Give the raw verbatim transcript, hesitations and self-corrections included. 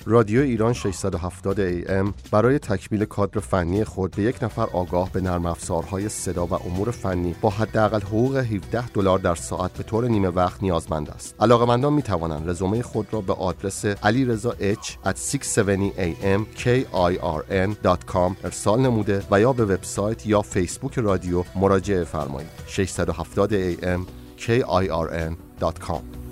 رادیو ایران ششصد و هفتاد ای ام برای تکمیل کادر فنی خود به یک نفر آگاه به نرم افزارهای صدا و امور فنی با حداقل حقوق هفده دلار در ساعت به طور نیمه وقت نیازمند است. علاقه‌مندان می‌توانند رزومه خود را به آدرس علیرضا اچ ات ششصد و هفتاد ای ام kirn دات کام ارسال نموده و یا به وبسایت یا فیسبوک رادیو مراجعه فرمایید. ششصد و هفتاد ای ام kirn دات کام